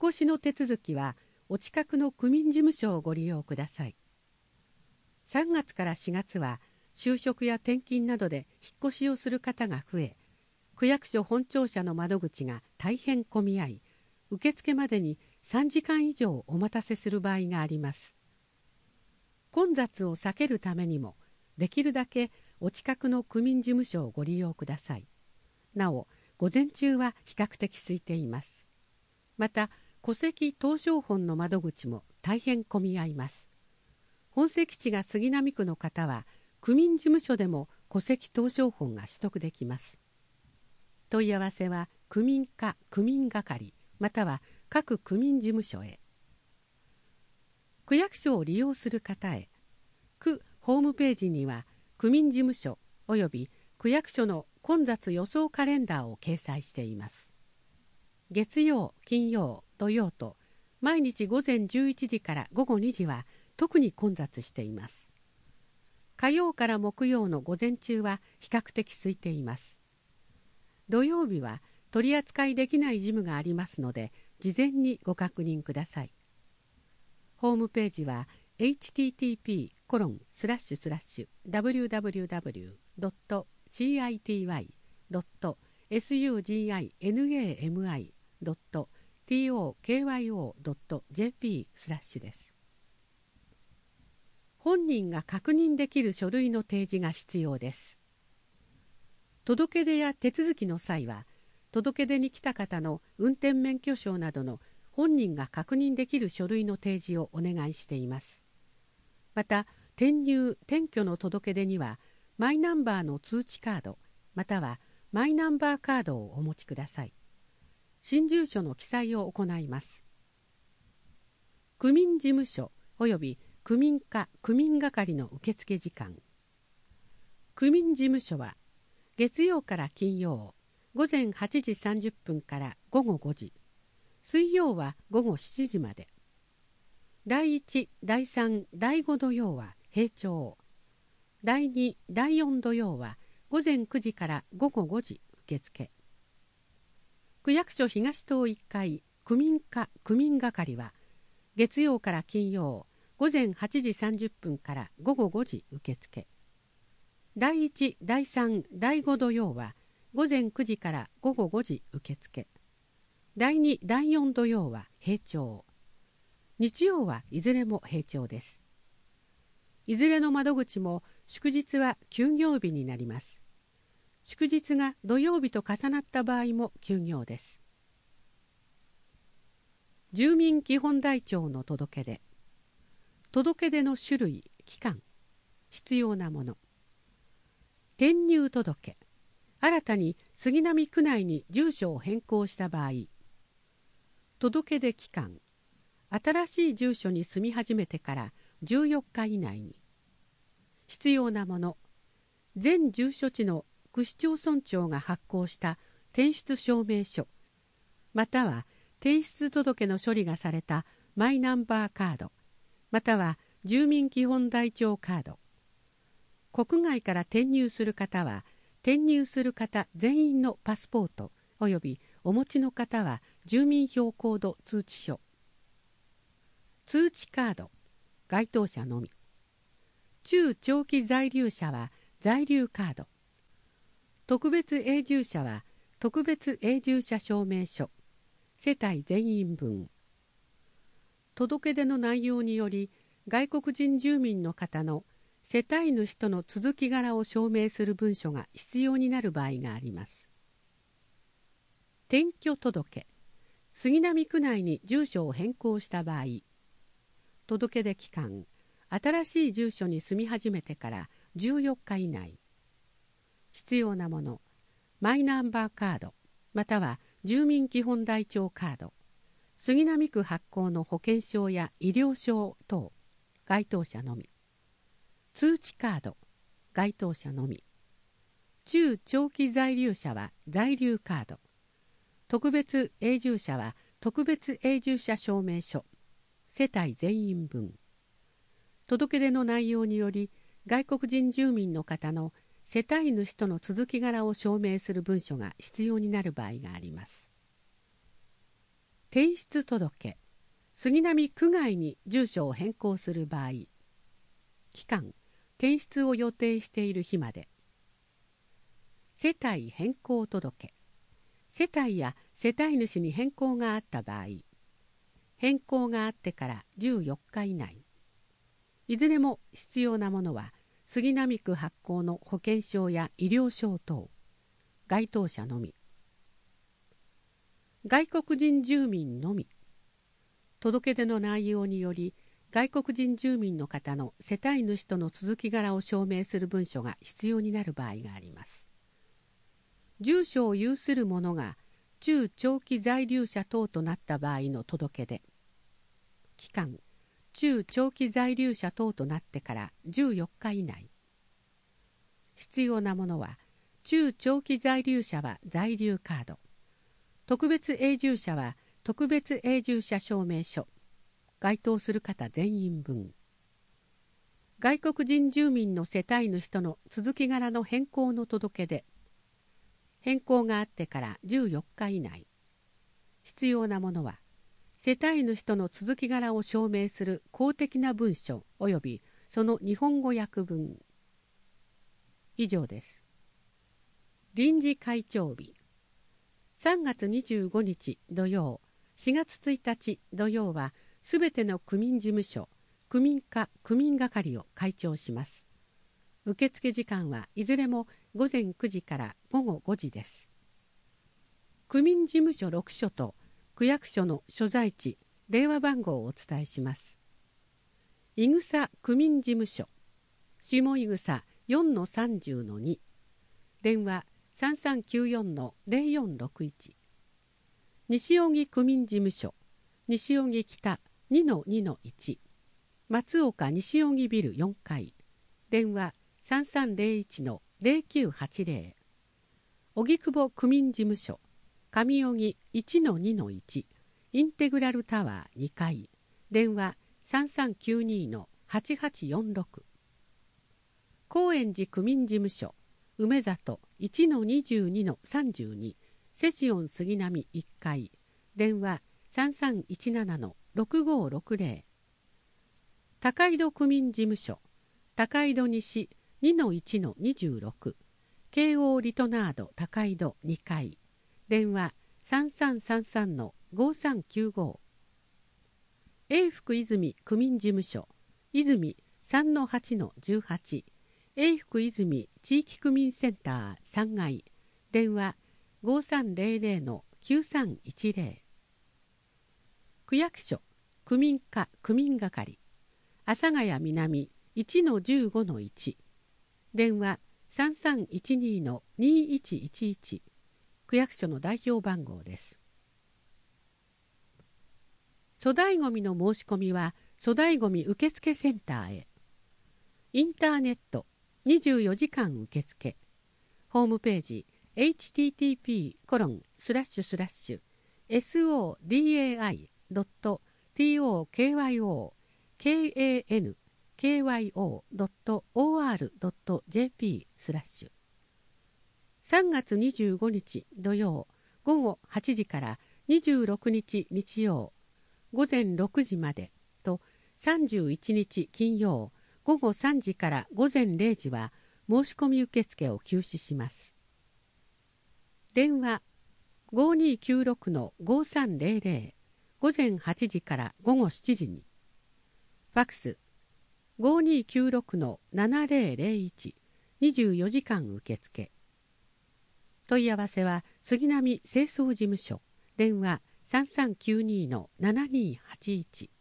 越しの手続きはお近くの区民事務所をご利用ください。3月から4月は就職や転勤などで引っ越しをする方が増え、区役所本庁舎の窓口が大変混み合い、受付までに3時間以上お待たせする場合があります。混雑を避けるためにも、できるだけお近くの区民事務所をご利用ください。なお、午前中は比較的空いています。また、戸籍謄商本の窓口も大変混み合います。本籍地が杉並区の方は、区民事務所でも戸籍謄商本が取得できます。問い合わせは区民課区民係または各区民事務所へ。区役所を利用する方へ、区ホームページには区民事務所および区役所の混雑予想カレンダーを掲載しています。月曜、金曜、土曜と毎日午前11時から午後2時は特に混雑しています。火曜から木曜の午前中は比較的空いています。土曜日は取り扱いできない事務がありますので、事前にご確認ください。ホームページは http://www.cityy.suginami.tokyo.jp/ です。本人が確認できる書類の提示が必要です。届け出や手続きの際は、届け出に来た方の運転免許証などの本人が確認できる書類の提示をお願いしています。また、転入・転居の届け出には、マイナンバーの通知カード、またはマイナンバーカードをお持ちください。新住所の記載を行います。区民事務所および区民課区民係の受付時間。区民事務所は月曜から金曜午前8時30分から午後5時、水曜は午後7時まで。第1、第3、第5土曜は閉庁。第2、第4土曜は午前9時から午後5時受付。区役所東棟1階区民課区民係は月曜から金曜午前8時30分から午後5時受付。第1、第3、第5土曜は午前9時から午後5時受付。第2、第4土曜は閉庁。日曜はいずれも閉庁です。いずれの窓口も祝日は休業日になります。祝日が土曜日と重なった場合も休業です。住民基本台帳の届け出。届け出の種類、期間、必要なもの。転入届。新たに杉並区内に住所を変更した場合。届け出期間。新しい住所に住み始めてから14日以内に。必要なもの。全住所地の区市町村長が発行した転出証明書、または転出届の処理がされたマイナンバーカード、または住民基本台帳カード。国外から転入する方は、転入する方全員のパスポートおよびお持ちの方は住民票コード通知書。通知カード、該当者のみ。中長期在留者は在留カード。特別永住者は特別永住者証明書。世帯全員分。届け出の内容により、外国人住民の方の世帯主との続き柄を証明する文書が必要になる場合があります。転居届。杉並区内に住所を変更した場合、届け出期間、新しい住所に住み始めてから14日以内。必要なもの、マイナンバーカード、または住民基本台帳カード、杉並区発行の保険証や医療証等、該当者のみ。通知カード、該当者のみ。中長期在留者は在留カード。特別永住者は特別永住者証明書。世帯全員分。届け出の内容により、外国人住民の方の世帯主との続き柄を証明する文書が必要になる場合があります。 転出届、杉並区外に住所を変更する場合、期間、転出を予定している日まで。世帯変更届、世帯や世帯主に変更があった場合、変更があってから14日以内。いずれも必要なものは杉並区発行の保険証や医療証等、該当者のみ。外国人住民のみ。届け出の内容により、外国人住民の方の世帯主との続き柄を証明する文書が必要になる場合があります。住所を有する者が中長期在留者等となった場合の届け出。期間、中長期在留者等となってから14日以内。必要なものは、中長期在留者は在留カード、特別永住者は特別永住者証明書、該当する方全員分。外国人住民の世帯主との続き柄の変更の届け出。変更があってから14日以内。必要なものは、世帯主との続き柄を証明する公的な文書及びその日本語訳文。以上です。臨時会長日。3月25日土曜、4月1日土曜は、すべての区民事務所、区民課区民係を開庁します。受付時間はいずれも午前9時から午後5時です。区民事務所6所と区役所の所在地、電話番号をお伝えします。いぐさ区民事務所、下いぐさ 4-30-2、電話 3394-0461。西荻区民事務所、西荻北 2-2-1、松岡西荻ビル4階、電話 3301-0980。荻窪区民事務所、上荻 1-2-1、インテグラルタワー2階、電話 3392-8846。高円寺区民事務所、梅里 1-22-32、セシオン杉並1階、電話 3317-6560。高井戸区民事務所、高井戸西 2-1-26、京王リトナード高井戸2階、電話 3333-5395。永福泉区民事務所、泉 3-8-18、永福泉地域区民センター3階、電話 5300-9310。区役所、区民課区民係、阿佐ヶ谷南 1-15-1、電話 3312-2111。区役所の代表番号です。粗大ごみの申し込みは粗大ごみ受付センターへ。インターネット24時間受付。ホームページ http://sodai.tokyo.or.jp/。3月25日土曜午後8時から26日日曜午前6時までと、31日金曜午後3時から午前0時は申し込み受付を休止します。電話 5296-5300 午前8時から午後7時に。ファックス 5296-7001 24時間受付。問い合わせは杉並清掃事務所、電話 3392-7281。